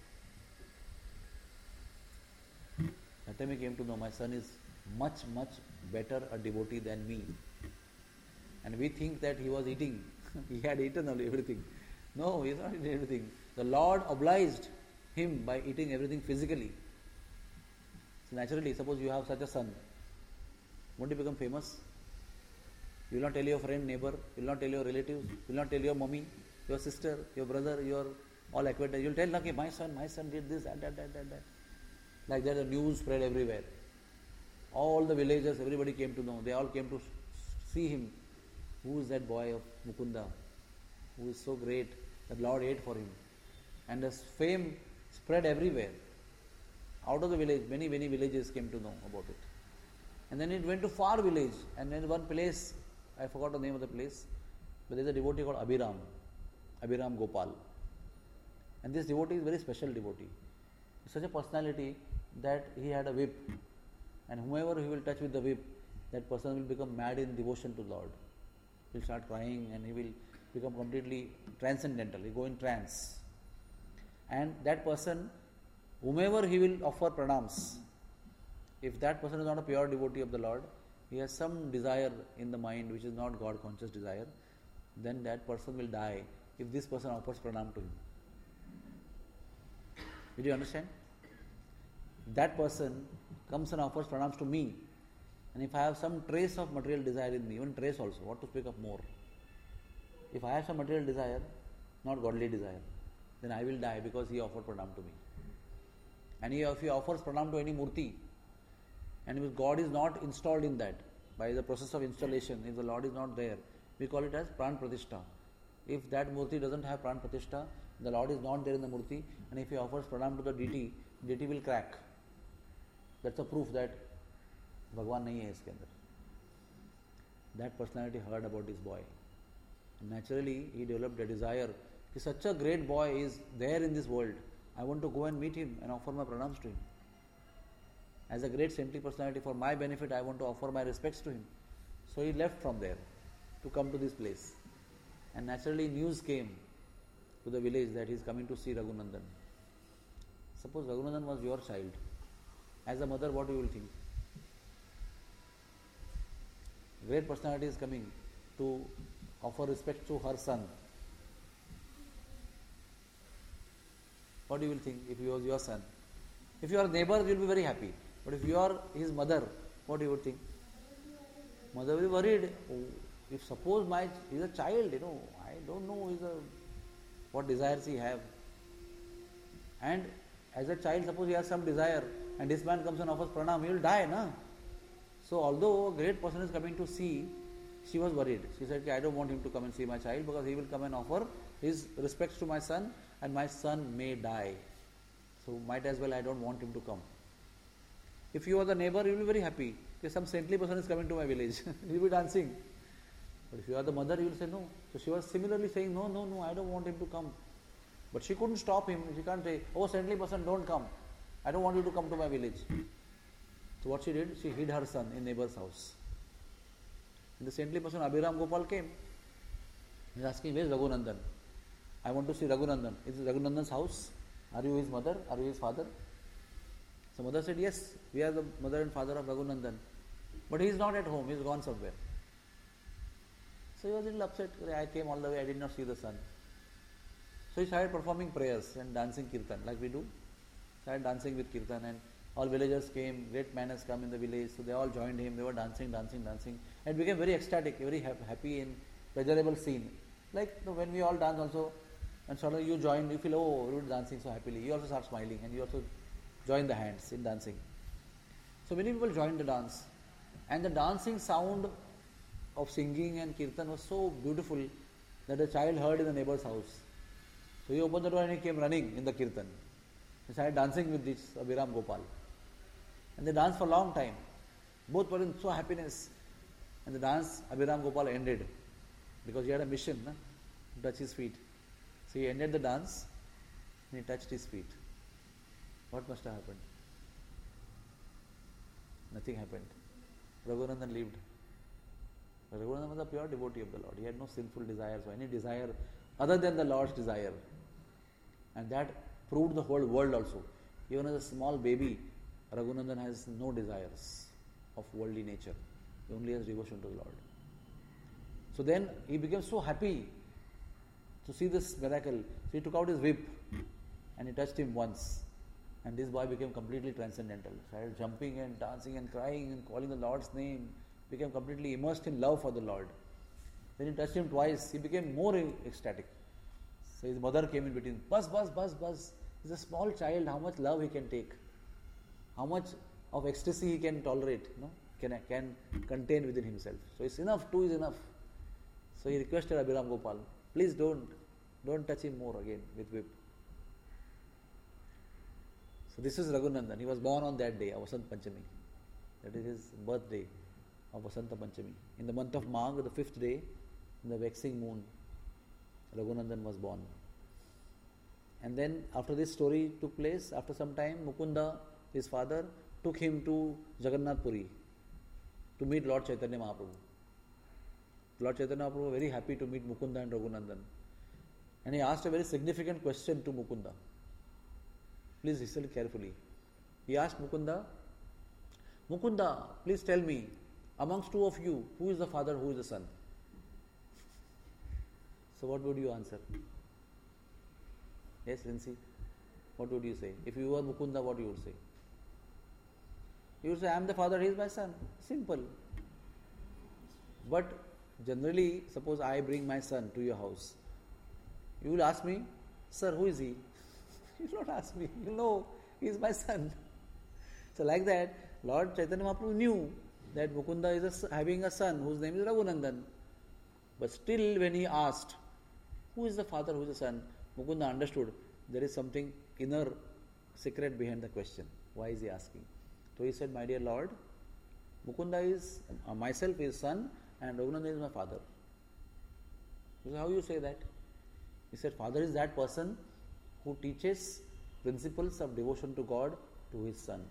That time he came to know my son is much, much better a devotee than me. And we think that he was eating. He had eaten everything. No, he is not eating everything. The Lord obliged him by eating everything physically. So naturally, suppose you have such a son, won't you become famous? You will not tell your friend, neighbor, you will not tell your relatives, you will not tell your mummy, your sister, your brother, your all acquaintances. You will tell, okay, my son did this, that. Like that the news spread everywhere. All the villagers, everybody came to know. They all came to see him. Who is that boy of Mukunda? Who is so great that Lord ate for him. And his fame spread everywhere. Out of the village, many villages came to know about it. And then it went to far village. And then one place, I forgot the name of the place, but there is a devotee called Abhiram Gopal. And this devotee is a very special devotee. He's such a personality that he had a whip. And whomever he will touch with the whip, that person will become mad in devotion to Lord. He will start crying and he will become completely transcendental. He will go in trance. And that person, whomever he will offer pranams, if that person is not a pure devotee of the Lord, he has some desire in the mind which is not God conscious desire, then that person will die if this person offers pranam to him. Did you understand? That person comes and offers pranams to me, and if I have some trace of material desire in me, even trace also, what to speak of more. If I have some material desire, not godly desire, then I will die because he offered pranam to me. And if he offers pranam to any murti, and if God is not installed in that, by the process of installation, if the Lord is not there, we call it as pran pratishtha. If that murti doesn't have pran pratishtha, the Lord is not there in the murti, and if he offers pranam to the deity, deity will crack. That's a proof that Bhagwan nahi hai iske andar. That personality heard about this boy. And naturally, he developed a desire that such a great boy is there in this world. I want to go and meet him and offer my pranams to him. As a great saintly personality, for my benefit, I want to offer my respects to him. So he left from there to come to this place. And naturally, news came to the village that he is coming to see Raghunandan. Suppose Raghunandan was your child. As a mother, what you will think? Great personality is coming to offer respect to her son. What you will think if he was your son? If you are a neighbor, you will be very happy. But if you are his mother, what you would think? Mother will be worried. Oh, if suppose he is a child, I don't know what desires he have. And as a child, suppose he has some desire, and this man comes and offers pranam, he will die, na? So although a great person is coming to see, she was worried. She said, I don't want him to come and see my child because he will come and offer his respects to my son, and my son may die. So might as well I don't want him to come. If you are the neighbor, you will be very happy. If some saintly person is coming to my village, he will be dancing. But if you are the mother, you will say no. So she was similarly saying, no, I don't want him to come. But she couldn't stop him. She can't say, oh, saintly person, don't come. I don't want you to come to my village. So what she did, she hid her son in neighbor's house. And the saintly person, Abhiram Gopal, came. He is asking, where is Raghunandan? I want to see Raghunandan. Is it Raghunandan's house? Are you his mother? Are you his father? So mother said, yes, we are the mother and father of Raghunandan. But he is not at home, he is gone somewhere. So he was a little upset. I came all the way, I did not see the son. So he started performing prayers and dancing kirtan like we do. Started dancing with kirtan, and all villagers came, great man has come in the village, so they all joined him, they were dancing, and became very ecstatic, very happy and pleasurable scene. Like when we all dance also, and suddenly you join, you feel, oh, you're dancing so happily, you also start smiling and you also join the hands in dancing. So many people joined the dance, and the dancing sound of singing and kirtan was so beautiful that the child heard in the neighbor's house. So he opened the door and he came running in the kirtan. He started dancing with this Abhiram Gopal. And they danced for a long time. Both were in so happiness. And the dance, Abhiram Gopal ended because he had a mission to touch his feet. So he ended the dance and he touched his feet. What must have happened? Nothing happened. Raghunandan lived. Raghunandan was a pure devotee of the Lord. He had no sinful desires or any desire other than the Lord's desire. And that proved the whole world also. Even as a small baby, Raghunandan has no desires of worldly nature. He only has devotion to the Lord. So then he became so happy to see this miracle. So he took out his whip and he touched him once. And this boy became completely transcendental. Started jumping and dancing and crying and calling the Lord's name. Became completely immersed in love for the Lord. Then he touched him twice. He became more ecstatic. So his mother came in between. Buzz. He's a small child. How much love he can take? How much of ecstasy he can tolerate? Can contain within himself. So it's enough. Two is enough. So he requested Abhiram Gopal, please don't touch him more again with whip. So this is Raghunandan. He was born on that day, Vasant Panchami. That is his birthday of Vasanta Panchami. In the month of Magh, the 5th day, in the waxing moon, Raghunandan was born. And then after this story took place, after some time, Mukunda, his father, took him to Jagannath Puri to meet Lord Chaitanya Mahaprabhu. Lord Chaitanya Mahaprabhu was very happy to meet Mukunda and Raghunandan. And he asked a very significant question to Mukunda. Please listen carefully. He asked Mukunda, please tell me, amongst two of you, who is the father, who is the son? So what would you answer? Yes, Rinsi? What would you say? If you were Mukunda, what you would say? You would say, I am the father, he is my son. Simple. But generally, suppose I bring my son to your house You will ask me, sir, who is he? You will not ask me. You know, he is my son. So like that, Lord Chaitanya Mahaprabhu knew that Mukunda is having a son whose name is Raghunandan. But still when he asked, who is the father, who is the son, Mukunda understood there is something inner secret behind the question. Why is he asking? So he said, my dear Lord, Mukunda is, myself is son and Raghunandan is my father. He said, how you say that? He said, father is that person who teaches principles of devotion to God to his son.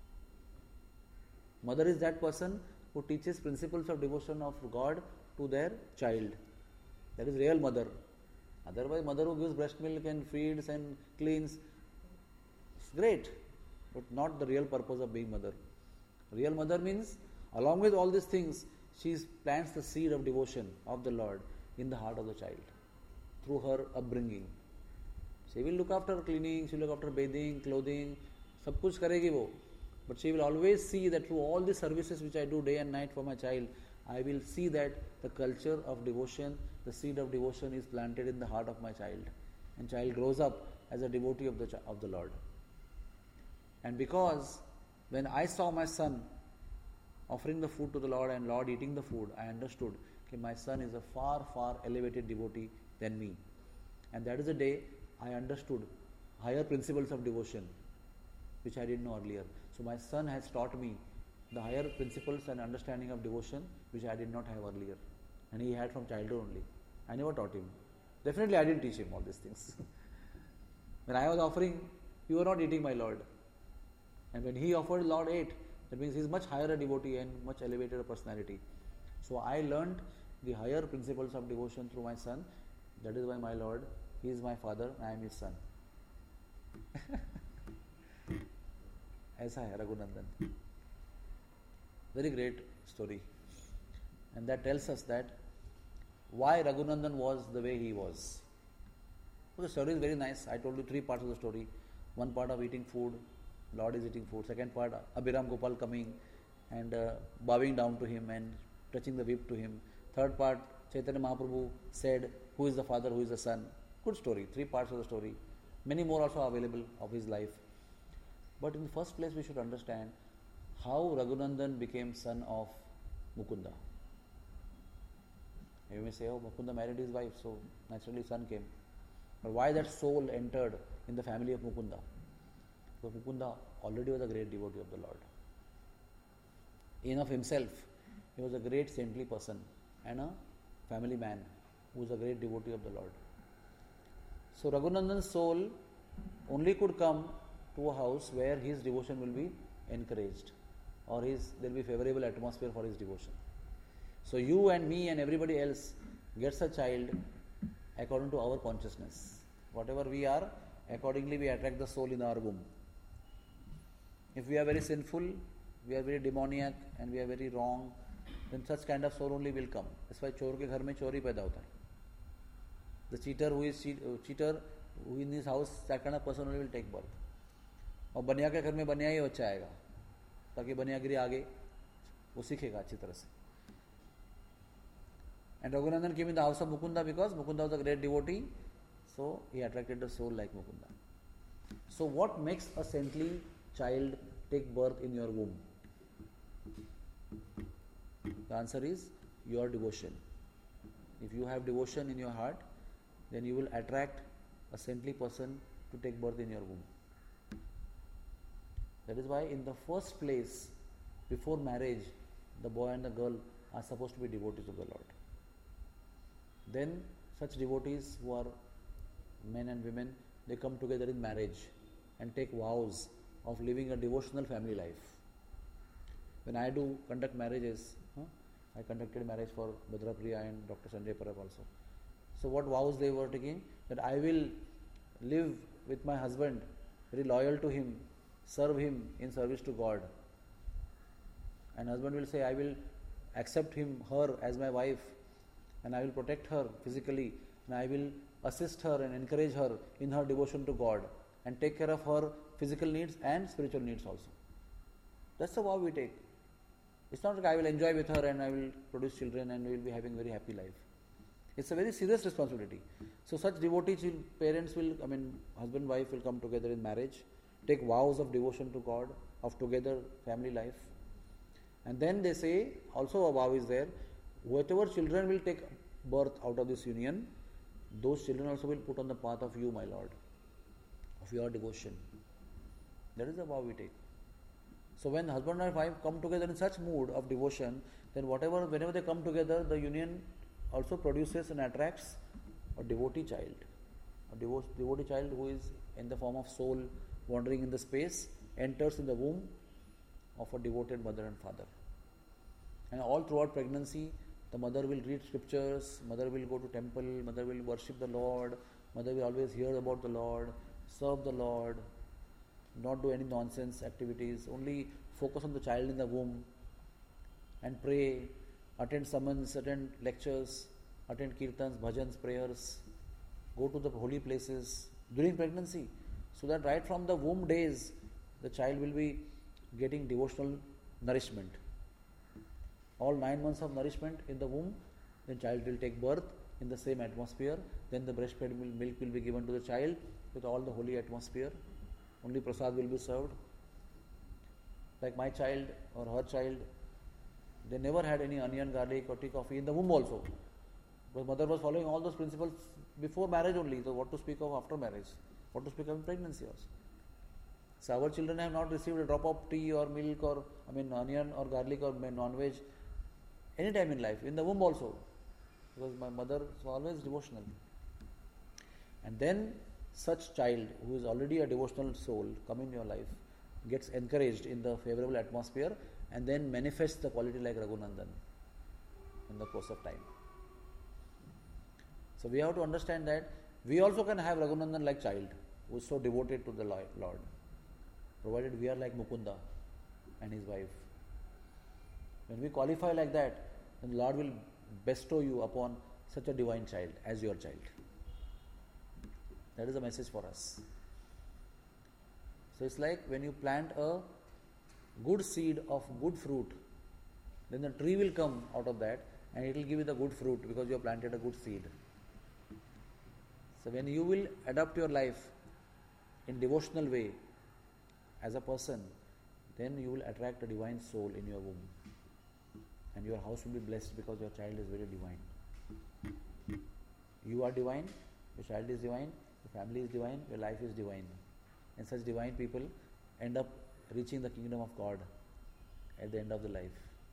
Mother is that person who teaches principles of devotion of God to their child. That is real mother. Otherwise, mother who gives breast milk and feeds and cleans, it's great, but not the real purpose of being mother. Real mother means, along with all these things, she plants the seed of devotion of the Lord in the heart of the child through her upbringing. She will look after cleaning, she will look after bathing, clothing, sab kuch karegi wo. But she will always see that through all the services which I do day and night for my child, I will see that the culture of devotion, the seed of devotion is planted in the heart of my child. And child grows up as a devotee of the Lord. And because when I saw my son offering the food to the Lord and Lord eating the food, I understood that my son is a far, far elevated devotee than me. And that is the day I understood higher principles of devotion, which I didn't know earlier. So my son has taught me the higher principles and understanding of devotion, which I did not have earlier. And he had from childhood only. I never taught him. Definitely I didn't teach him all these things. When I was offering, you were not eating, my Lord. And when he offered, Lord ate. That means he is much higher a devotee and much elevated a personality. So I learned the higher principles of devotion through my son. That is why my Lord, he is my father, I am his son. ऐसा है Raghunandan. Very great story. And that tells us that why Raghunandan was the way he was. So the story is very nice. I told you 3 parts of the story. One part of eating food, Lord is eating food. Second part, Abhiram Gopal coming and bowing down to him and touching the whip to him. Third part, Chaitanya Mahaprabhu said, who is the father, who is the son. Good story, 3 parts of the story. Many more also available of his life. But in the first place, we should understand how Raghunandan became son of Mukunda. You may say, oh, Mukunda married his wife, so naturally son came. But why that soul entered in the family of Mukunda? Because Mukunda already was a great devotee of the Lord. In of himself, he was a great saintly person and a family man who was a great devotee of the Lord. So Raghunandan's soul only could come to a house where his devotion will be encouraged, or there will be favorable atmosphere for his devotion. So you and me and everybody else gets a child according to our consciousness. Whatever we are, accordingly we attract the soul in our womb. If we are very sinful, we are very demoniac and we are very wrong, then such kind of soul only will come. That's why चोर के घर में चोरी पैदा होता है. The cheater who is in his house, that kind of person only will take birth. और बनिया के घर में बनिया ही बच्चा आएगा, ताकि बनियागिरी आगे वो सीखेगा अच्छी तरह से. And Raghunandan came in the house of Mukunda because Mukunda was a great devotee, so he attracted the soul like Mukunda. So what makes a saintly child take birth in your womb? The answer is your devotion. If you have devotion in your heart, then you will attract a saintly person to take birth in your womb. That is why in the first place, before marriage, the boy and the girl are supposed to be devotees of the Lord. Then such devotees who are men and women, they come together in marriage and take vows of living a devotional family life. When I do conduct marriages, I conducted marriage for Bhadrapriya and Dr. Sanjay Parab also. So what vows they were taking? That I will live with my husband, very loyal to him, serve him in service to God. And husband will say, I will accept her as my wife, and I will protect her physically, and I will assist her and encourage her in her devotion to God, and take care of her physical needs and spiritual needs also. That's the vow we take. It's not like I will enjoy with her and I will produce children and we will be having a very happy life. It's a very serious responsibility. So such devotees will, parents will, husband wife will come together in marriage, take vows of devotion to God, of together family life. And then they say, also a vow is there, whatever children will take birth out of this union, those children also will put on the path of you, my Lord, of your devotion. That is the vow we take. So when husband and wife come together in such mood of devotion, then whenever they come together, the union also produces and attracts a devotee child. A devotee child who is in the form of soul wandering in the space, enters in the womb of a devoted mother and father. And all throughout pregnancy, the mother will read scriptures, mother will go to temple, mother will worship the Lord, mother will always hear about the Lord, serve the Lord, not do any nonsense activities, only focus on the child in the womb and pray, attend summons, attend lectures, attend kirtans, bhajans, prayers, go to the holy places during pregnancy, so that right from the womb days, the child will be getting devotional nourishment. All 9 months of nourishment in the womb, then child will take birth in the same atmosphere, then the breastfed milk will be given to the child with all the holy atmosphere, only prasad will be served. Like my child or her child, they never had any onion, garlic or tea, coffee in the womb also. Because mother was following all those principles before marriage only, so what to speak of after marriage? What to speak of in pregnancy also? So our children have not received a drop of tea or milk or onion or garlic or non-veg any time in life, in the womb also, because my mother was always devotional. And then such child who is already a devotional soul come in your life, gets encouraged in the favorable atmosphere and then manifests the quality like Raghunandan in the course of time. So we have to understand that we also can have Raghunandan like child who is so devoted to the Lord, provided we are like Mukunda and his wife. When we qualify like that, then the Lord will bestow you upon such a divine child as your child. That is the message for us. So it's like when you plant a good seed of good fruit, then the tree will come out of that and it will give you the good fruit because you have planted a good seed. So when you will adapt your life in devotional way as a person, then you will attract a divine soul in your womb. And your house will be blessed because your child is very divine. You are divine, your child is divine, your family is divine, your life is divine. And such divine people end up reaching the kingdom of God at the end of the life.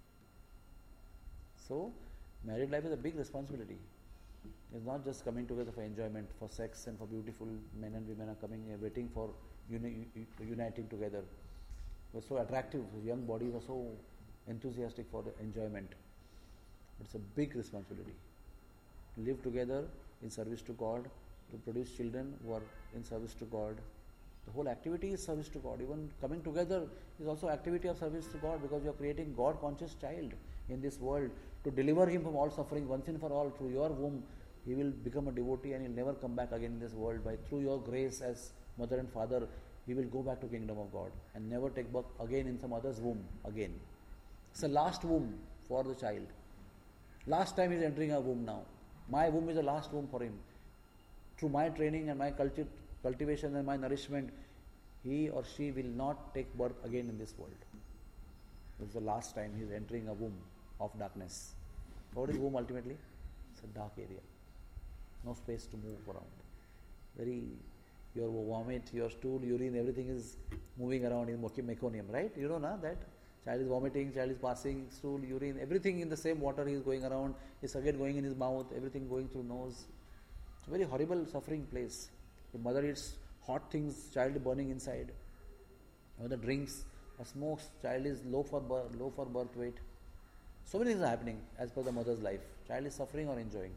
So, married life is a big responsibility. It's not just coming together for enjoyment, for sex and for beautiful men and women are coming here waiting for uniting together. It's so attractive, young bodies are so enthusiastic for the enjoyment. It's a big responsibility. To live together in service to God, to produce children who are in service to God. The whole activity is service to God. Even coming together is also activity of service to God, because you are creating God-conscious child in this world to deliver him from all suffering once and for all. Through your womb, he will become a devotee and he will never come back again in this world. Through your grace as mother and father, he will go back to kingdom of God and never take birth again in some other's womb again. It's the last womb for the child. Last time he is entering a womb now. My womb is the last womb for him. Through my training and my cultivation and my nourishment, he or she will not take birth again in this world. This is the last time he is entering a womb of darkness. What is womb ultimately? It's a dark area. No space to move around. Your vomit, your stool, urine, everything is moving around in meconium, right? You know na, that? Child is vomiting, child is passing, stool, urine, everything in the same water he is going around, is again going in his mouth, everything going through nose. It's a very horrible suffering place. The mother eats hot things, child is burning inside. Mother drinks or smokes, child is low for birth weight. So many things are happening as per the mother's life. Child is suffering or enjoying.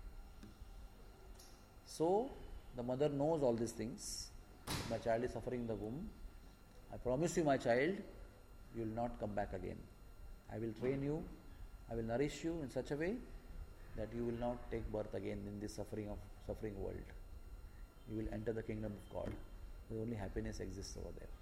So the mother knows all these things. My child is suffering in the womb. I promise you, my child, you will not come back again. I will train you, I will nourish you in such a way that you will not take birth again in this suffering world. You will enter the kingdom of God. Where only happiness exists over there.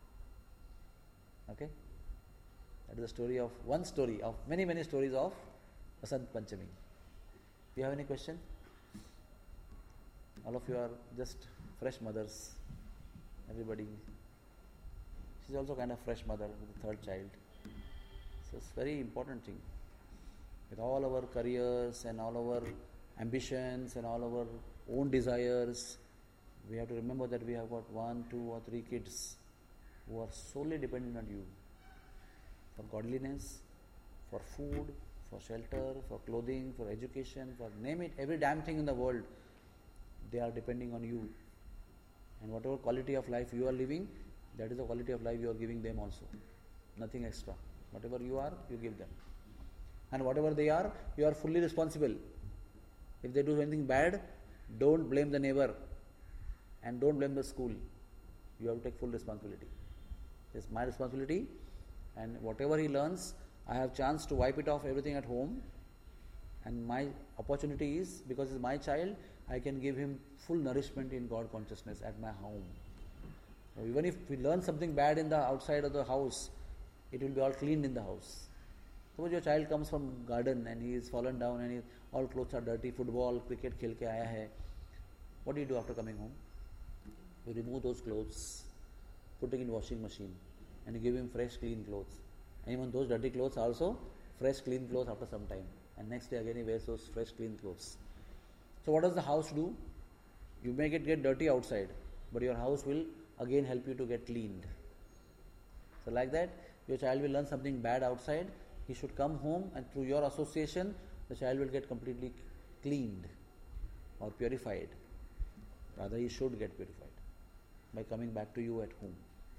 Okay? That is the story of one story of many stories of Vasant Panchami. Do you have any question? All of you are just fresh mothers. Everybody. She's also kind of fresh mother with the third child. So it's very important thing. With all our careers and all our ambitions and all our own desires, we have to remember that we have got 1, 2 or 3 kids who are solely dependent on you for godliness, for food, for shelter, for clothing, for education, for name it, every damn thing in the world, they are depending on you. And whatever quality of life you are living, that is the quality of life you are giving them also. Nothing extra. Whatever you are, you give them. And whatever they are, you are fully responsible. If they do anything bad, don't blame the neighbor and don't blame the school. You have to take full responsibility. It's my responsibility, and whatever he learns, I have chance to wipe it off everything at home, and my opportunity is, because he's my child, I can give him full nourishment in God consciousness at my home. So even if we learn something bad in the outside of the house, it will be all cleaned in the house. Suppose your child comes from garden and he is fallen down and all clothes are dirty, football, cricket khel ke aaya hai. What do you do after coming home? You remove those clothes, put it in washing machine, and you give him fresh clean clothes. And even those dirty clothes also fresh clean clothes after some time. And next day again he wears those fresh clean clothes. So what does the house do? You make it get dirty outside, but your house will again help you to get cleaned. So like that, your child will learn something bad outside. He should come home, and through your association, the child will get completely cleaned or purified. Rather, he should get purified by coming back to you at home.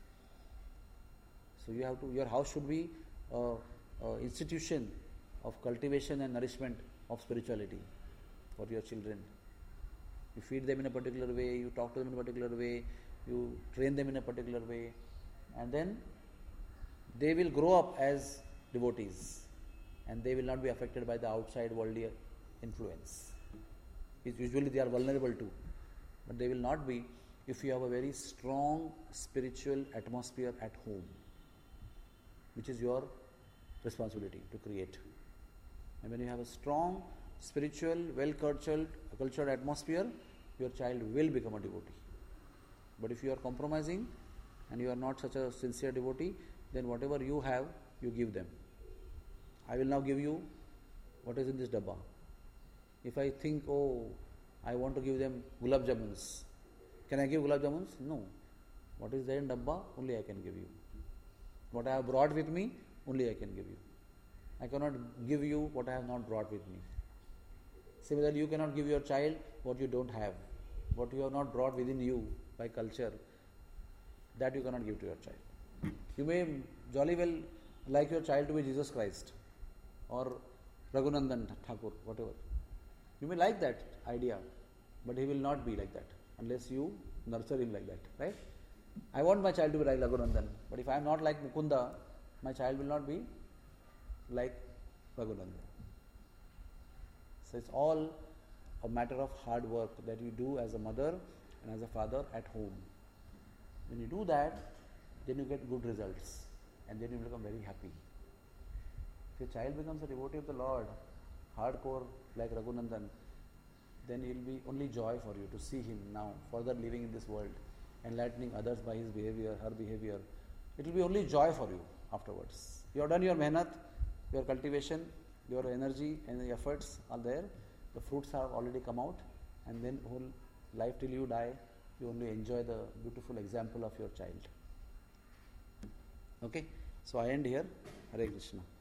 So you have to. Your house should be a institution of cultivation and nourishment of spirituality for your children. You feed them in a particular way, you talk to them in a particular way, you train them in a particular way, and then they will grow up as devotees, and they will not be affected by the outside worldly influence, which usually they are vulnerable to. But they will not be if you have a very strong spiritual atmosphere at home, which is your responsibility to create. And when you have a strong spiritual, well-cultured atmosphere, your child will become a devotee. But if you are compromising and you are not such a sincere devotee, then whatever you have, you give them. I will now give you what is in this dabba. If I think, I want to give them gulab jamuns, can I give gulab jamuns? No. What is there in dabba? Only I can give you. What I have brought with me, only I can give you. I cannot give you what I have not brought with me. Similarly, you cannot give your child what you don't have. What you have not brought within you by culture, that you cannot give to your child. You may jolly well like your child to be Jesus Christ or Raghunandan Thakur, whatever. You may like that idea, but he will not be like that unless you nurture him like that, right? I want my child to be like Raghunandan, but if I am not like Mukunda, my child will not be like Raghunandan. So it's all a matter of hard work that you do as a mother and as a father at home. When you do that, then you get good results, and then you become very happy. If your child becomes a devotee of the Lord, hardcore like Raghunandan, then it will be only joy for you to see him now further living in this world, enlightening others by his behavior, her behavior. It will be only joy for you afterwards. You have done your mehnat, your cultivation, your energy and the efforts are there. The fruits have already come out, and then whole life till you die, you only enjoy the beautiful example of your child. Okay, so I end here. Hare Krishna.